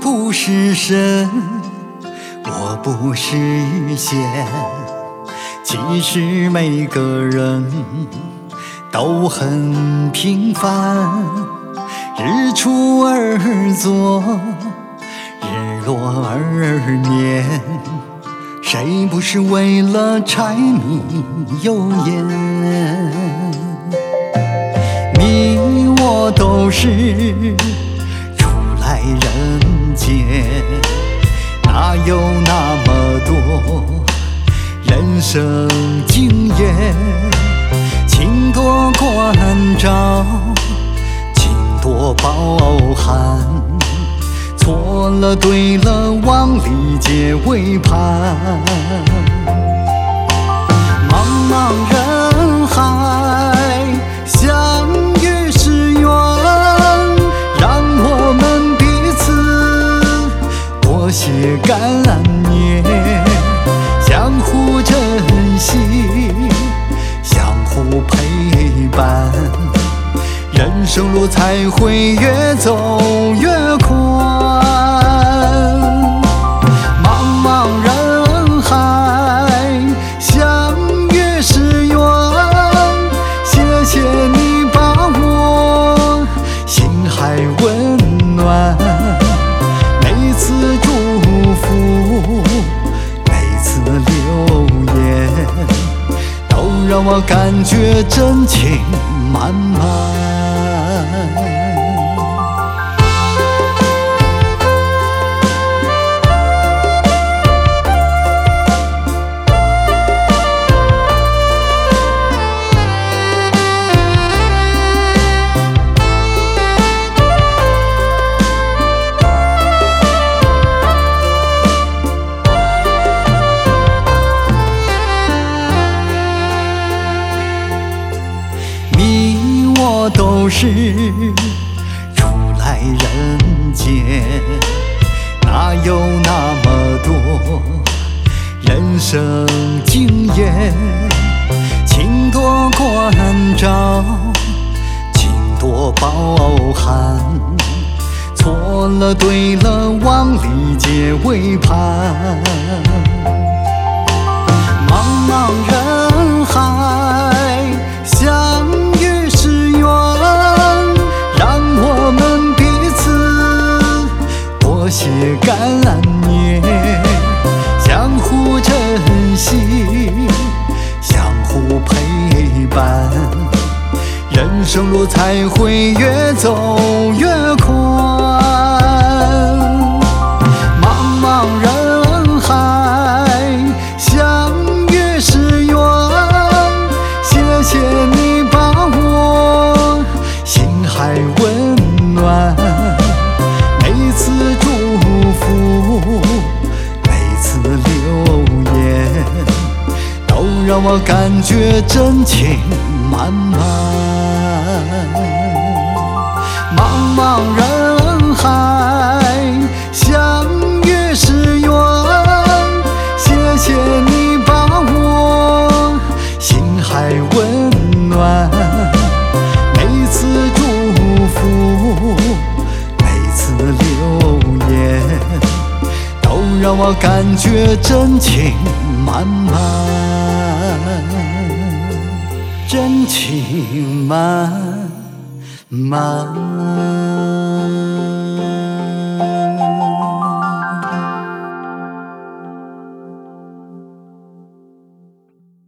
不是神，我不是仙。其实每个人都很平凡，日出而作，日落而灭，谁不是为了柴米油盐？你我都是初来人间，哪有那么多人生经验？请多关照，请多包涵，错了对了往理解为盼。茫茫人海，相遇是缘，让我们彼此多些感念，相互珍惜，相互陪伴，人生路才会越走越宽。茫茫人海，相遇是缘，谢谢你把我心海温暖，每次祝福，每次留言，都让我感觉真情满满。都是初来人间，哪有那么多人生经验？请多关照，请多包涵，错了对了往理解为盼。茫茫人海，相遇是缘，让我们彼此多些感念，相互珍惜，相互陪伴，人生路才会越走越宽。茫茫人海，相遇是缘，谢谢你把我心海温暖，每次祝福，每次留言，都让我感觉真情满满。茫茫人海，相遇是缘，谢谢你把我心海温暖，每次祝福，每次留言，都让我感觉真情满满，真情满满。